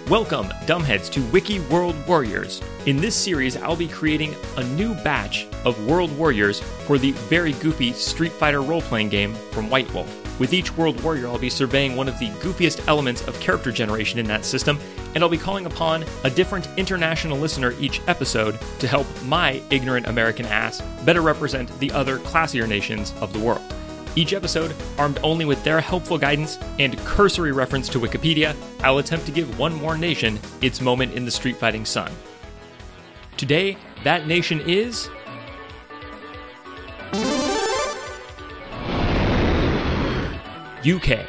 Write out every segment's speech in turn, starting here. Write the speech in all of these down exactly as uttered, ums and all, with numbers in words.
Welcome, dumbheads, to Wiki World Warriors. In this series, I'll be creating a new batch of World Warriors for the very goofy Street Fighter role-playing game from White Wolf. With each World Warrior, I'll be surveying one of the goofiest elements of character generation in that system, and I'll be calling upon a different international listener each episode to help my ignorant American ass better represent the other classier nations of the world. Each episode, armed only with their helpful guidance and cursory reference to Wikipedia, I'll attempt to give one more nation its moment in the street fighting sun. Today, that nation is... U K.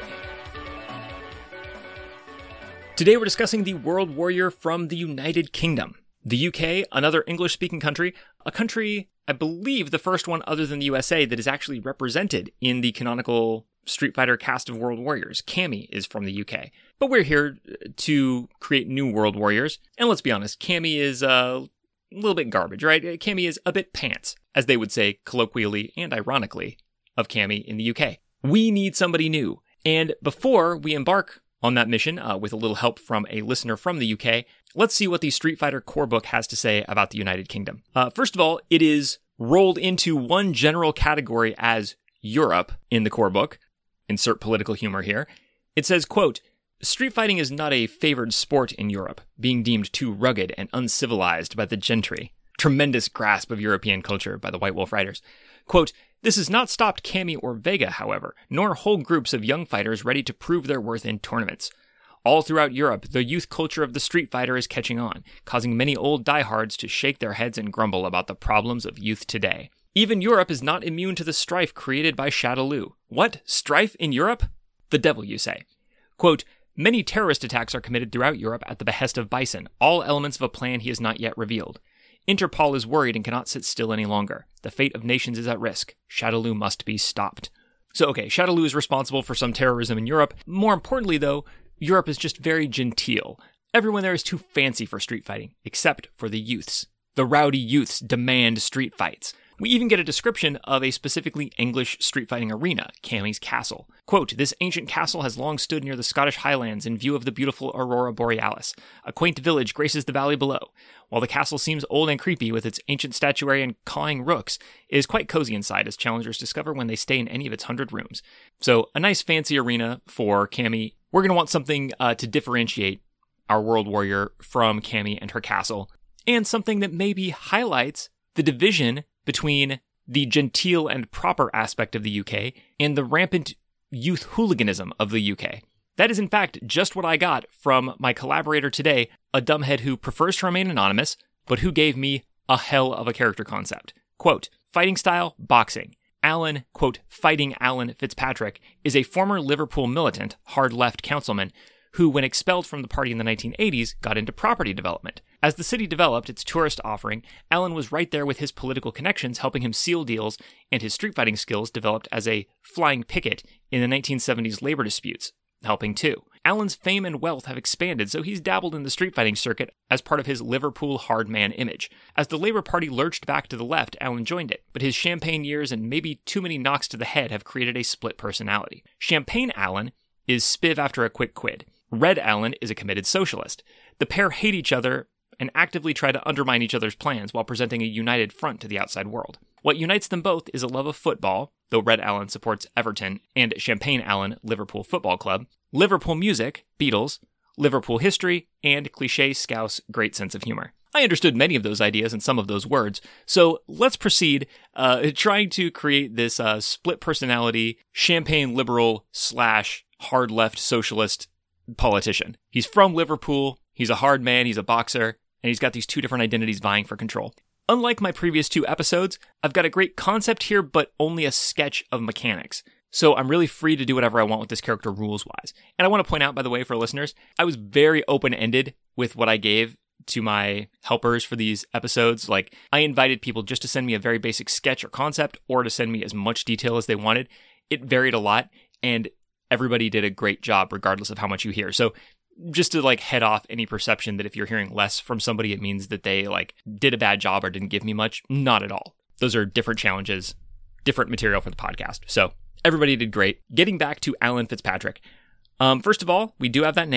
Today we're discussing the World Warrior from the United Kingdom. The U K, another English-speaking country, a country, I believe, the first one other than the U S A that is actually represented in the canonical Street Fighter cast of World Warriors. Cammy is from the U K. But we're here to create new World Warriors, and let's be honest, Cammy is uh, a little bit garbage, right? Cammy is a bit pants, as they would say colloquially and ironically of Cammy in the U K. We need somebody new, and before we embark on that mission, uh, with a little help from a listener from the U K, let's see what the Street Fighter core book has to say about the United Kingdom. Uh, first of all, it is rolled into one general category as Europe in the core book. Insert political humor here. It says, quote, "Street fighting is not a favored sport in Europe, being deemed too rugged and uncivilized by the gentry." Tremendous grasp of European culture by the White Wolf writers. Quote, "This has not stopped Cammy or Vega, however, nor whole groups of young fighters ready to prove their worth in tournaments. All throughout Europe, the youth culture of the street fighter is catching on, causing many old diehards to shake their heads and grumble about the problems of youth today. Even Europe is not immune to the strife created by Shadaloo." What? Strife in Europe? The devil, you say. Quote, "Many terrorist attacks are committed throughout Europe at the behest of Bison, all elements of a plan he has not yet revealed. Interpol is worried and cannot sit still any longer. The fate of nations is at risk. Shadaloo must be stopped." So, okay, Shadaloo is responsible for some terrorism in Europe. More importantly, though, Europe is just very genteel. Everyone there is too fancy for street fighting, except for the youths. The rowdy youths demand street fights. We even get a description of a specifically English street fighting arena, Cammy's Castle. Quote, "This ancient castle has long stood near the Scottish Highlands in view of the beautiful Aurora Borealis. A quaint village graces the valley below. While the castle seems old and creepy with its ancient statuary and cawing rooks, it is quite cozy inside, as challengers discover when they stay in any of its hundred rooms." So, a nice fancy arena for Cammy. We're going to want something uh, to differentiate our World Warrior from Cammy and her castle, and something that maybe highlights the division between the genteel and proper aspect of the U K and the rampant youth hooliganism of the U K. That is, in fact, just what I got from my collaborator today, a dumbhead who prefers to remain anonymous, but who gave me a hell of a character concept. Quote, "Fighting style, boxing. Alan, quote, Fighting Alan Fitzpatrick, is a former Liverpool militant, hard-left councilman, who, when expelled from the party in the nineteen eighties, got into property development. As the city developed its tourist offering, Alan was right there with his political connections, helping him seal deals, and his street fighting skills developed as a flying picket in the nineteen seventies labor disputes, helping too. Alan's fame and wealth have expanded, so he's dabbled in the street fighting circuit as part of his Liverpool hard man image. As the Labour Party lurched back to the left, Alan joined it, but his champagne years and maybe too many knocks to the head have created a split personality. Champagne Alan is spiv after a quick quid. Red Alan is a committed socialist. The pair hate each other and actively try to undermine each other's plans while presenting a united front to the outside world. What unites them both is a love of football, though Red Alan supports Everton and Champagne Alan Liverpool Football Club, Liverpool music, Beatles, Liverpool history, and cliché Scouse great sense of humor. I understood many of those ideas and some of those words, so let's proceed uh, trying to create this uh, split personality, champagne liberal slash hard left socialist politician. He's from Liverpool, he's a hard man, he's a boxer, and he's got these two different identities vying for control. Unlike my previous two episodes, I've got a great concept here, but only a sketch of mechanics. So I'm really free to do whatever I want with this character rules-wise. And I want to point out, by the way, for listeners, I was very open-ended with what I gave to my helpers for these episodes. Like, I invited people just to send me a very basic sketch or concept, or to send me as much detail as they wanted. It varied a lot, and everybody did a great job regardless of how much you hear. So just to like head off any perception that if you're hearing less from somebody, it means that they like did a bad job or didn't give me much. Not at all. Those are different challenges, different material for the podcast. So everybody did great. Getting back to Alan Fitzpatrick. Um, first of all, we do have that name.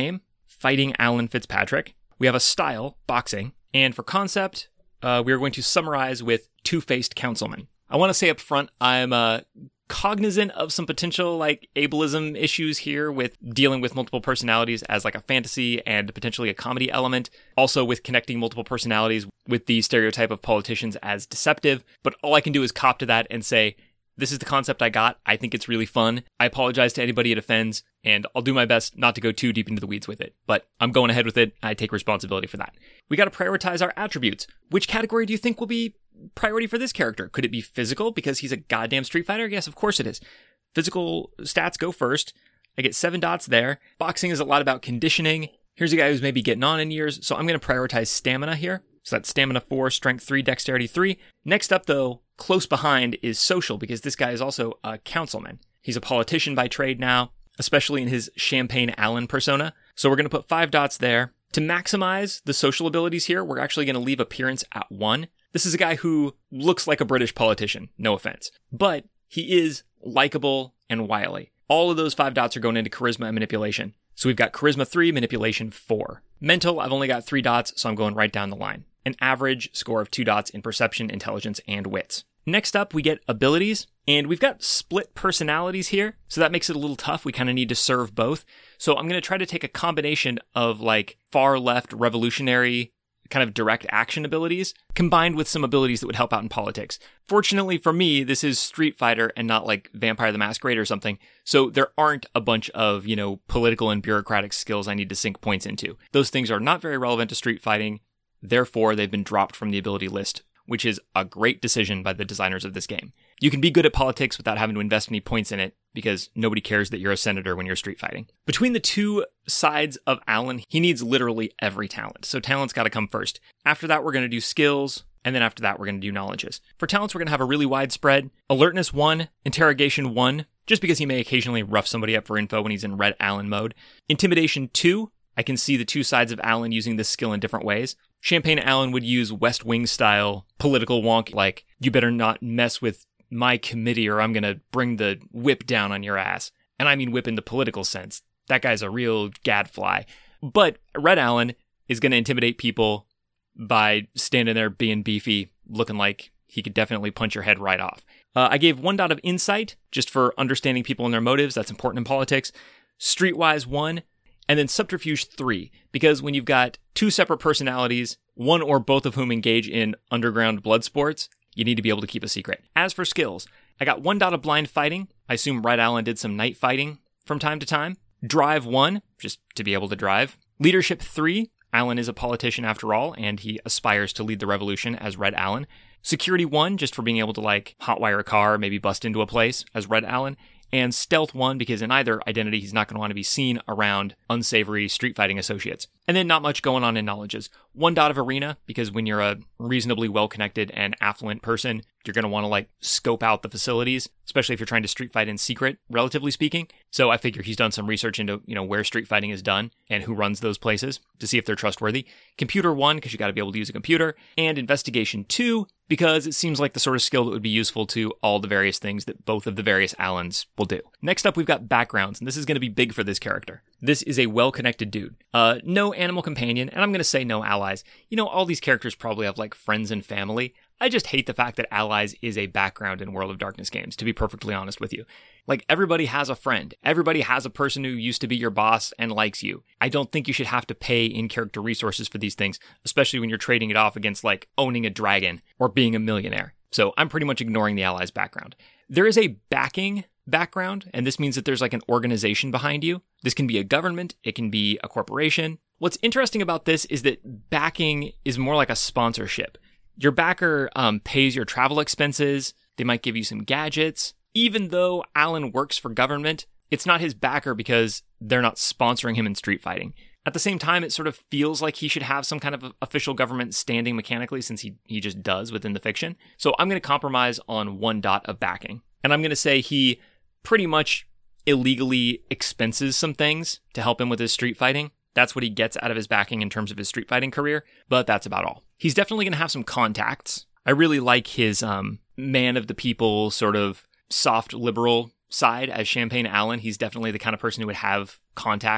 fighting Alan Fitzpatrick. We have a style, boxing. And for concept, uh, we are going to summarize with two-faced councilman. I want to say up front, I'm uh, cognizant of some potential like ableism issues here with dealing with multiple personalities as like a fantasy and potentially a comedy element. Also with connecting multiple personalities with the stereotype of politicians as deceptive. But all I can do is cop to that and say, this is the concept I got. I think it's really fun. I apologize to anybody it offends, and I'll do my best not to go too deep into the weeds with it. But I'm going ahead with it. I take responsibility for that. We got to prioritize our attributes. Which category do you think will be priority for this character? Could it be physical because he's a goddamn Street Fighter? Yes, of course it is. Physical stats go first. I get seven dots there. Boxing is a lot about conditioning. Here's a guy who's maybe getting on in years, so I'm going to prioritize stamina here. So that's stamina four, strength three, dexterity three. Next up, though, close behind is social, because this guy is also a councilman. He's a politician by trade now, especially in his Champagne Allen persona. So we're going to put five dots there. To maximize the social abilities here, we're actually going to leave appearance at one. This is a guy who looks like a British politician, no offense. But he is likable and wily. All of those five dots are going into charisma and manipulation. So we've got charisma three, manipulation four. Mental, I've only got three dots, so I'm going right down the line. An average score of two dots in perception, intelligence, and wits. Next up, we get abilities, and we've got split personalities here, so that makes it a little tough. We kind of need to serve both. So I'm going to try to take a combination of like far left revolutionary kind of direct action abilities combined with some abilities that would help out in politics. Fortunately for me, this is Street Fighter and not like Vampire the Masquerade or something. So there aren't a bunch of, you know, political and bureaucratic skills I need to sink points into. Those things are not very relevant to street fighting. Therefore, they've been dropped from the ability list, which is a great decision by the designers of this game. You can be good at politics without having to invest any points in it, because nobody cares that you're a senator when you're street fighting. Between the two sides of Alan, he needs literally every talent. So talent's got to come first. After that, we're going to do skills. And then after that, we're going to do knowledges. For talents, we're going to have a really wide spread. Alertness one, interrogation one, just because he may occasionally rough somebody up for info when he's in Red Alan mode. Intimidation two, I can see the two sides of Alan using this skill in different ways. Champagne Alan would use West Wing style political wonk, like, you better not mess with my committee or I'm going to bring the whip down on your ass. And I mean whip in the political sense. That guy's a real gadfly. But Red Alan is going to intimidate people by standing there being beefy, looking like he could definitely punch your head right off. Uh, I gave one dot of insight, just for understanding people and their motives. That's important in politics. Streetwise one, and then subterfuge three, because when you've got two separate personalities, one or both of whom engage in underground blood sports, you need to be able to keep a secret. As for skills, I got one dot of blind fighting. I assume Red Alan did some night fighting from time to time. Drive one, just to be able to drive. Leadership three, Alan is a politician after all, and he aspires to lead the revolution as Red Alan. Security one, just for being able to like hotwire a car, maybe bust into a place as Red Alan. And Stealth one, because in either identity, he's not going to want to be seen around unsavory street fighting associates. And then not much going on in knowledges. One dot of Arena, because when you're a reasonably well-connected and affluent person, you're going to want to like scope out the facilities, especially if you're trying to street fight in secret, relatively speaking. So I figure he's done some research into, you know, where street fighting is done and who runs those places to see if they're trustworthy. Computer one, because you got to be able to use a computer. And Investigation two, because it seems like the sort of skill that would be useful to all the various things that both of the various Allens will do. Next up, we've got backgrounds, and this is going to be big for this character. This is a well-connected dude. Uh, no animal companion, and I'm going to say no allies. You know, all these characters probably have, like, friends and family. I just hate the fact that allies is a background in World of Darkness games, to be perfectly honest with you. Like, everybody has a friend. Everybody has a person who used to be your boss and likes you. I don't think you should have to pay in-character resources for these things, especially when you're trading it off against, like, owning a dragon or being a millionaire. So I'm pretty much ignoring the allies' background. There is a backing background, and this means that there's like an organization behind you. This can be a government, it can be a corporation. What's interesting about this is that backing is more like a sponsorship. Your backer um, pays your travel expenses, they might give you some gadgets. Even though Alan works for government, it's not his backer because they're not sponsoring him in street fighting. At the same time, it sort of feels like he should have some kind of official government standing mechanically, since he, he just does within the fiction. So I'm going to compromise on one dot of backing. And I'm going to say he pretty much illegally expenses some things to help him with his street fighting. That's what he gets out of his backing in terms of his street fighting career, but that's about all. He's definitely going to have some contacts. I really like his um, man of the people, sort of soft liberal side as Champagne Allen. He's definitely the kind of person who would have contacts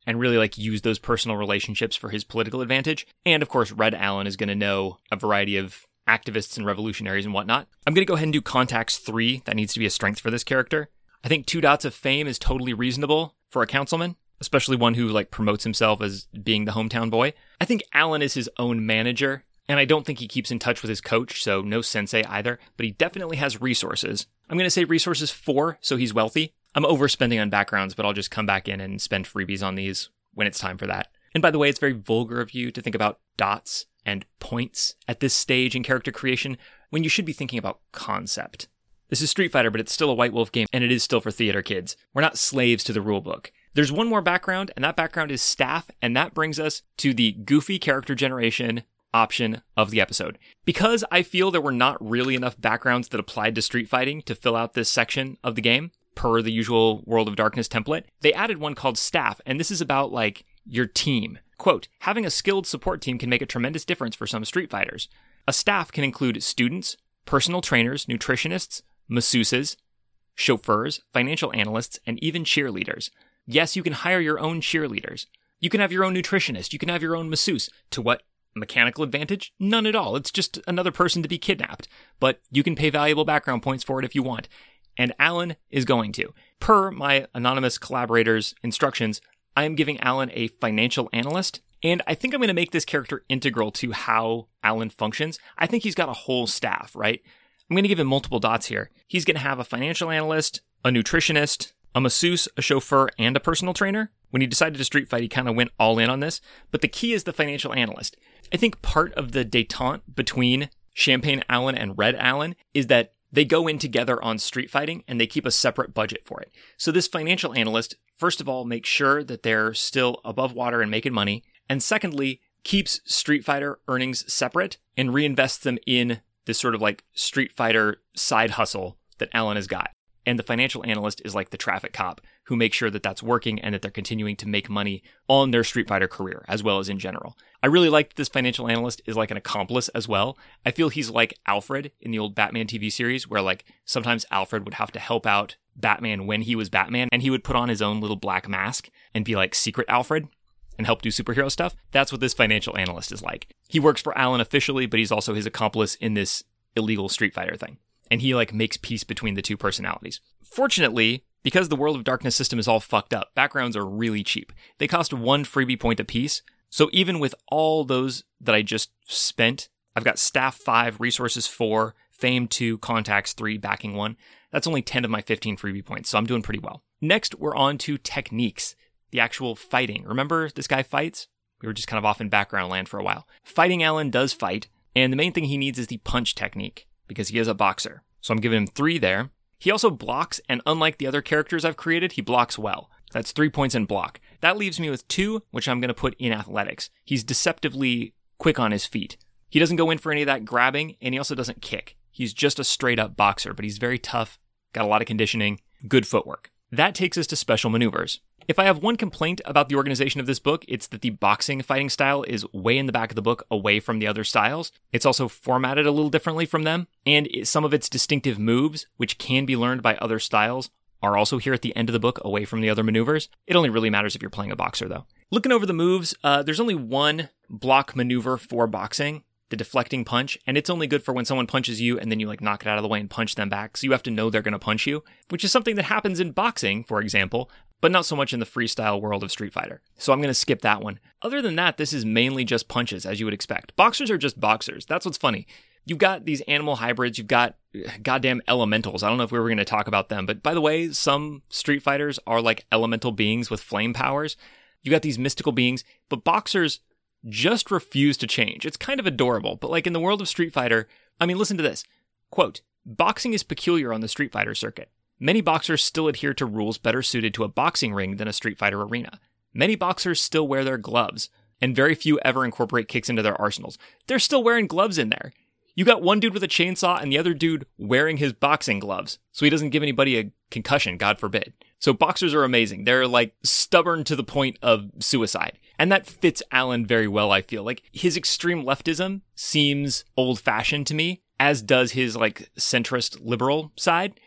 and really like use those personal relationships for his political advantage. And of course, Red Allen is going to know a variety of activists and revolutionaries and whatnot. I'm going to go ahead and do Contacts three. That needs to be a strength for this character. I think two dots of fame is totally reasonable for a councilman, especially one who like promotes himself as being the hometown boy. I think Allen is his own manager, and I don't think he keeps in touch with his coach, so no sensei either, but he definitely has resources. I'm going to say resources four, so he's wealthy. I'm overspending on backgrounds, but I'll just come back in and spend freebies on these when it's time for that. And by the way, it's very vulgar of you to think about dots and points at this stage in character creation when you should be thinking about concept. This is Street Fighter, but it's still a White Wolf game, and it is still for theater kids. We're not slaves to the rulebook. There's one more background, and that background is staff, and that brings us to the goofy character generation option of the episode. Because I feel there were not really enough backgrounds that applied to street fighting to fill out this section of the game, per the usual World of Darkness template, they added one called staff, and this is about, like, your team. Quote, having a skilled support team can make a tremendous difference for some street fighters. A staff can include students, personal trainers, nutritionists, masseuses, chauffeurs, financial analysts, and even cheerleaders. Yes, you can hire your own cheerleaders. You can have your own nutritionist. You can have your own masseuse. To what mechanical advantage? None at all. It's just another person to be kidnapped. But you can pay valuable background points for it if you want. And Allen is going to. Per my anonymous collaborator's instructions, I am giving Allen a financial analyst. And I think I'm going to make this character integral to how Allen functions. I think he's got a whole staff, right? I'm going to give him multiple dots here. He's going to have a financial analyst, a nutritionist, a masseuse, a chauffeur, and a personal trainer. When he decided to street fight, he kind of went all in on this. But the key is the financial analyst. I think part of the détente between Champagne Allen and Red Allen is that they go in together on street fighting and they keep a separate budget for it. So this financial analyst, first of all, makes sure that they're still above water and making money. And secondly, keeps Street Fighter earnings separate and reinvests them in this sort of like Street Fighter side hustle that Allen has got. And the financial analyst is like the traffic cop who makes sure that that's working and that they're continuing to make money on their Street Fighter career, as well as in general. I really like that this financial analyst is like an accomplice as well. I feel he's like Alfred in the old Batman T V series, where like sometimes Alfred would have to help out Batman when he was Batman, and he would put on his own little black mask and be like Secret Alfred and help do superhero stuff. That's what this financial analyst is like. He works for Allen officially, but he's also his accomplice in this illegal Street Fighter thing. And he like makes peace between the two personalities. Fortunately, because the World of Darkness system is all fucked up, backgrounds are really cheap. They cost one freebie point apiece. So even with all those that I just spent, I've got staff five, resources four, fame two, contacts three, backing one. That's only ten of my fifteen freebie points, so I'm doing pretty well. Next, we're on to techniques. The actual fighting. Remember this guy fights? We were just kind of off in background land for a while. Fighting Allen does fight, and the main thing he needs is the punch technique, because he is a boxer. So I'm giving him three there. He also blocks, and unlike the other characters I've created, he blocks well. That's three points in block. That leaves me with two, which I'm going to put in athletics. He's deceptively quick on his feet. He doesn't go in for any of that grabbing, and he also doesn't kick. He's just a straight-up boxer, but he's very tough, got a lot of conditioning, good footwork. That takes us to special maneuvers. If I have one complaint about the organization of this book, it's that the boxing fighting style is way in the back of the book, away from the other styles. It's also formatted a little differently from them, and some of its distinctive moves, which can be learned by other styles, are also here at the end of the book, away from the other maneuvers. It only really matters if you're playing a boxer, though. Looking over the moves, uh, there's only one block maneuver for boxing, the deflecting punch, and it's only good for when someone punches you and then you like knock it out of the way and punch them back, so you have to know they're going to punch you, which is something that happens in boxing, for example, but not so much in the freestyle world of Street Fighter. So I'm going to skip that one. Other than that, this is mainly just punches, as you would expect. Boxers are just boxers. That's what's funny. You've got these animal hybrids, you've got goddamn elementals. I don't know if we were going to talk about them, but by the way, some Street Fighters are like elemental beings with flame powers. You got these mystical beings, but boxers just refuse to change. It's kind of adorable, but like in the world of Street Fighter, I mean, listen to this. Quote, boxing is peculiar on the Street Fighter circuit. Many boxers still adhere to rules better suited to a boxing ring than a Street Fighter arena. Many boxers still wear their gloves, and very few ever incorporate kicks into their arsenals. They're still wearing gloves in there. You got one dude with a chainsaw and the other dude wearing his boxing gloves, so he doesn't give anybody a concussion, God forbid. So boxers are amazing. They're like stubborn to the point of suicide. And that fits Allen very well, I feel. Like his extreme leftism seems old-fashioned to me, as does his like centrist liberal side.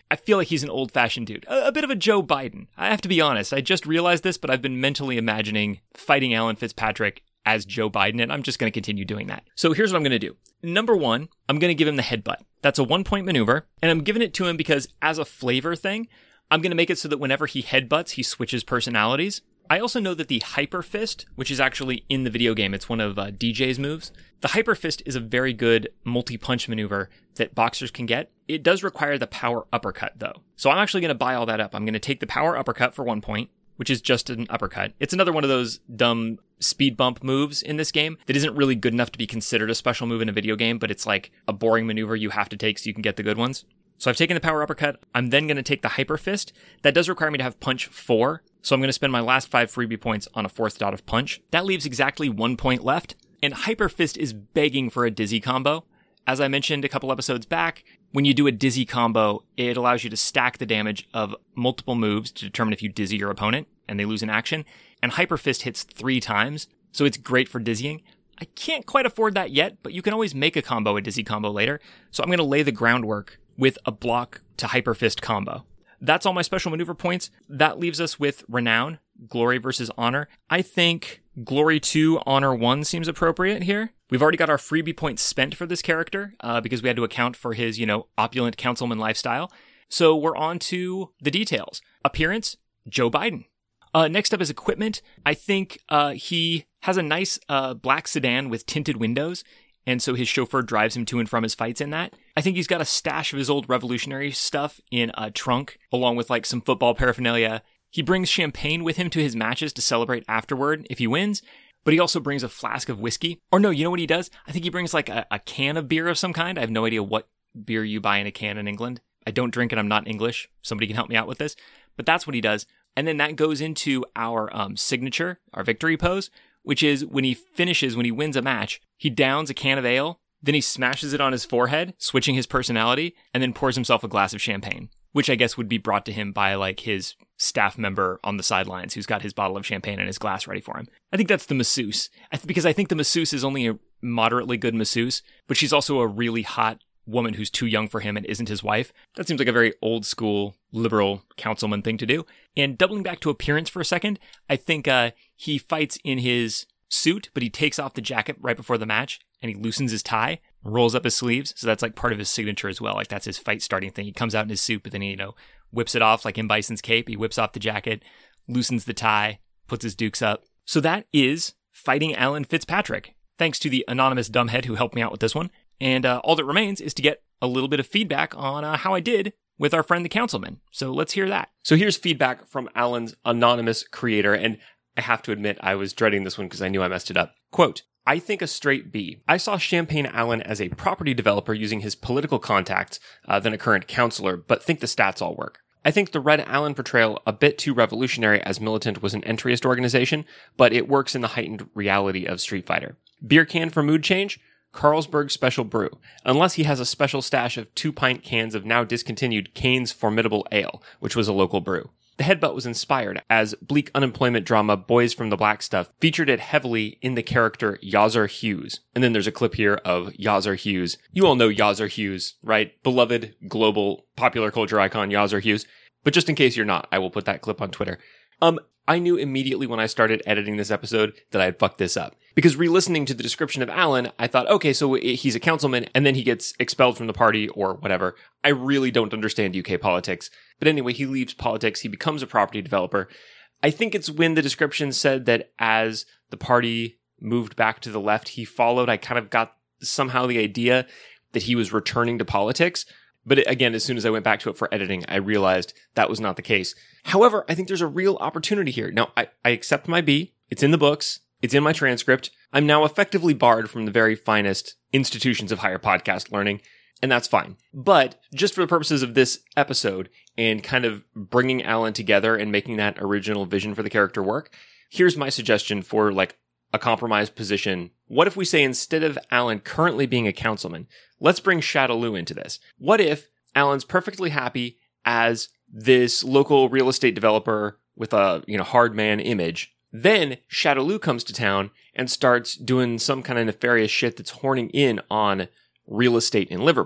I feel like he's an old-fashioned dude. A, a bit of a Joe Biden. I have to be honest. I just realized this, but I've been mentally imagining fighting Alan Fitzpatrick as Joe Biden, and I'm just going to continue doing that. So here's what I'm going to do. Number one, I'm going to give him the headbutt. That's a one-point maneuver, and I'm giving it to him because as a flavor thing, I'm going to make it so that whenever he headbutts, he switches personalities. I also know that the Hyper Fist, which is actually in the video game, it's one of uh, D J's moves. The Hyper Fist is a very good multi-punch maneuver that boxers can get. It does require the power uppercut, though. So I'm actually going to buy all that up. I'm going to take the power uppercut for one point, which is just an uppercut. It's another one of those dumb speed bump moves in this game that isn't really good enough to be considered a special move in a video game, but it's like a boring maneuver you have to take so you can get the good ones. So I've taken the power uppercut. I'm then going to take the Hyper Fist. That does require me to have punch four. So I'm going to spend my last five freebie points on a fourth dot of punch. That leaves exactly one point left. And Hyper Fist is begging for a dizzy combo. As I mentioned a couple episodes back, when you do a dizzy combo, it allows you to stack the damage of multiple moves to determine if you dizzy your opponent and they lose an action. And Hyper Fist hits three times, so it's great for dizzying. I can't quite afford that yet, but you can always make a combo, a dizzy combo later. So I'm going to lay the groundwork with a block to Hyper Fist combo. That's all my special maneuver points. That leaves us with Renown, Glory versus Honor. I think Glory two, Honor one seems appropriate here. We've already got our freebie points spent for this character uh, because we had to account for his, you know, opulent councilman lifestyle. So we're on to the details. Appearance, Joe Biden. Uh, next up is equipment. I think uh, he has a nice uh, black sedan with tinted windows, and so his chauffeur drives him to and from his fights in that. I think he's got a stash of his old revolutionary stuff in a trunk, along with like some football paraphernalia. He brings champagne with him to his matches to celebrate afterward if he wins, but he also brings a flask of whiskey. Or no, you know what he does? I think he brings like a, a can of beer of some kind. I have no idea what beer you buy in a can in England. I don't drink it. I'm not English. Somebody can help me out with this. But that's what he does. And then that goes into our um, signature, our victory pose, which is when he finishes, when he wins a match, he downs a can of ale, then he smashes it on his forehead, switching his personality, and then pours himself a glass of champagne, which I guess would be brought to him by like his staff member on the sidelines who's got his bottle of champagne and his glass ready for him. I think that's the masseuse, I th- because I think the masseuse is only a moderately good masseuse, but she's also a really hot woman who's too young for him and isn't his wife. That seems like a very old school liberal councilman thing to do. And doubling back to appearance for a second, I think uh, he fights in his suit, but he takes off the jacket right before the match and he loosens his tie, rolls up his sleeves. So that's like part of his signature as well. Like that's his fight starting thing. He comes out in his suit, but then he, you know, whips it off like in Bison's cape. He whips off the jacket, loosens the tie, puts his dukes up. So that is fighting Alan Fitzpatrick. Thanks to the anonymous dumbhead who helped me out with this one. And uh, all that remains is to get a little bit of feedback on uh, how I did with our friend the councilman. So let's hear that. So here's feedback from Alan's anonymous creator, and I have to admit I was dreading this one because I knew I messed it up. Quote, I think a straight B. I saw Champagne Alan as a property developer using his political contacts uh, than a current councillor, but think the stats all work. I think the Red Alan portrayal a bit too revolutionary as Militant was an entryist organization, but it works in the heightened reality of Street Fighter. Beer can for mood change? Carlsberg Special Brew, unless he has a special stash of two-pint cans of now discontinued Kane's Formidable Ale, which was a local brew. The headbutt was inspired, as bleak unemployment drama Boys from the Black Stuff featured it heavily in the character Yazzer Hughes. And then there's a clip here of Yazzer Hughes. You all know Yazzer Hughes, right? Beloved global popular culture icon Yazzer Hughes. But just in case you're not, I will put that clip on Twitter. Um, I knew immediately when I started editing this episode that I had fucked this up. Because re-listening to the description of Alan, I thought, okay, so he's a councilman and then he gets expelled from the party or whatever. I really don't understand U K politics. But anyway, he leaves politics. He becomes a property developer. I think it's when the description said that as the party moved back to the left, he followed. I kind of got somehow the idea that he was returning to politics. But again, as soon as I went back to it for editing, I realized that was not the case. However, I think there's a real opportunity here. Now, I, I accept my B. It's in the books. It's in my transcript. I'm now effectively barred from the very finest institutions of higher podcast learning, and that's fine. But just for the purposes of this episode and kind of bringing Alan together and making that original vision for the character work, here's my suggestion for like a compromise position. What if we say instead of Alan currently being a councilman, let's bring Shadaloo into this. What if Alan's perfectly happy as this local real estate developer with a, you know, hard man image? Then Shadaloo comes to town and starts doing some kind of nefarious shit that's horning in on real estate in Liverpool.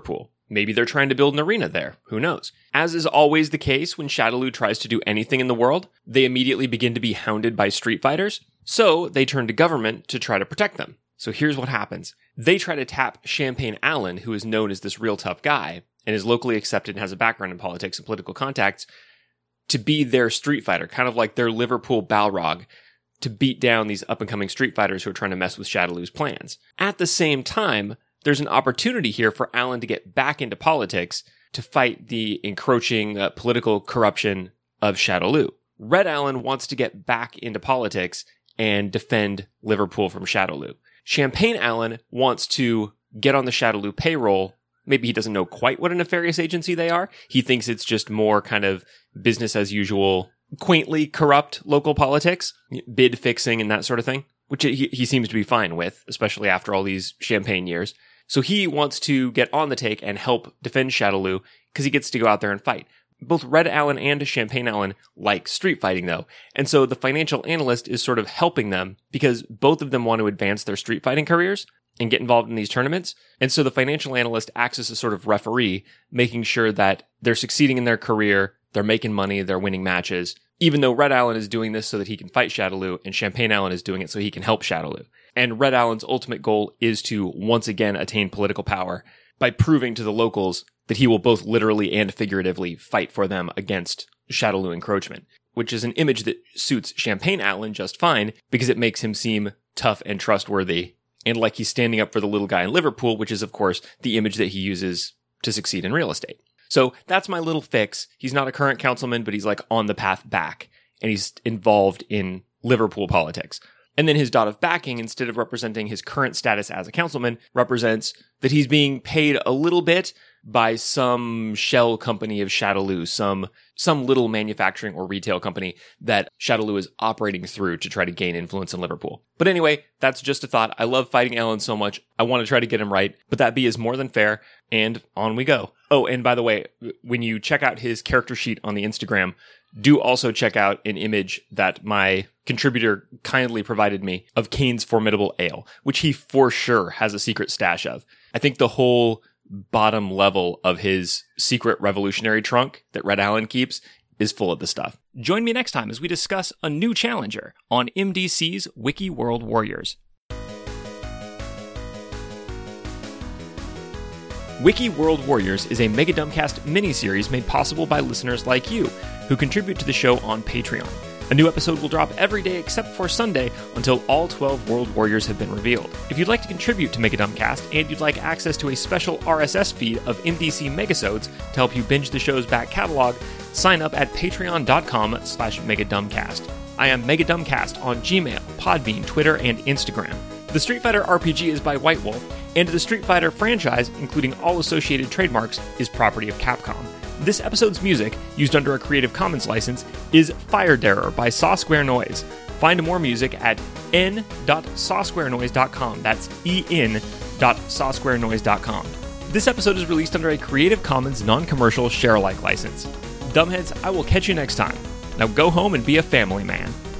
Maybe they're trying to build an arena there. Who knows? As is always the case when Shadaloo tries to do anything in the world, they immediately begin to be hounded by street fighters, so they turn to government to try to protect them. So here's what happens. They try to tap Champagne Allen, who is known as this real tough guy, and is locally accepted and has a background in politics and political contacts, to be their street fighter, kind of like their Liverpool Balrog, to beat down these up-and-coming street fighters who are trying to mess with Shadaloo's plans. At the same time, there's an opportunity here for Allen to get back into politics to fight the encroaching uh, political corruption of Shadaloo. Red Allen wants to get back into politics and defend Liverpool from Shadaloo. Champagne Allen wants to get on the Shadaloo payroll. Maybe he doesn't know quite what a nefarious agency they are. He thinks it's just more kind of business as usual, quaintly corrupt local politics, bid fixing and that sort of thing, which he, he seems to be fine with, especially after all these Champagne years. So he wants to get on the take and help defend Shadaloo because he gets to go out there and fight. Both Red Allen and Champagne Allen like street fighting, though. And so the financial analyst is sort of helping them because both of them want to advance their street fighting careers and get involved in these tournaments. And so the financial analyst acts as a sort of referee, making sure that they're succeeding in their career, they're making money, they're winning matches, even though Red Allen is doing this so that he can fight Shadaloo, and Champagne Allen is doing it so he can help Shadaloo. And Red Allen's ultimate goal is to once again attain political power by proving to the locals that he will both literally and figuratively fight for them against Shadaloo encroachment, which is an image that suits Champagne Allen just fine because it makes him seem tough and trustworthy and like he's standing up for the little guy in Liverpool, which is, of course, the image that he uses to succeed in real estate. So that's my little fix. He's not a current councilman, but he's like on the path back, and he's involved in Liverpool politics. And then his dot of backing, instead of representing his current status as a councilman, represents that he's being paid a little bit by some shell company of Shadaloo, some some little manufacturing or retail company that Shadaloo is operating through to try to gain influence in Liverpool. But anyway, that's just a thought. I love fighting Allen so much. I want to try to get him right, but that B is more than fair, and on we go. Oh, and by the way, when you check out his character sheet on the Instagram, do also check out an image that my contributor kindly provided me of Kane's Formidable Ale, which he for sure has a secret stash of. I think the whole bottom level of his secret revolutionary trunk that Red Allen keeps is full of the stuff. Join me next time as we discuss a new challenger on M D C's Wiki World Warriors. Wiki World Warriors is a Mega Dumbcast miniseries made possible by listeners like you, who contribute to the show on Patreon. A new episode will drop every day except for Sunday until all twelve World Warriors have been revealed. If you'd like to contribute to Mega Dumbcast and you'd like access to a special R S S feed of M D C Megasodes to help you binge the show's back catalog, sign up at patreon.com slash megadumbcast. I am Mega Dumbcast on Gmail, Podbean, Twitter, and Instagram. The Street Fighter R P G is by White Wolf, and the Street Fighter franchise, including all associated trademarks, is property of Capcom. This episode's music, used under a Creative Commons license, is Firederer by Saw Square Noise. Find more music at n dot saw square noise dot com. That's E N dot saw square noise dot com. This episode is released under a Creative Commons non-commercial share-alike license. Dumbheads, I will catch you next time. Now go home and be a family man.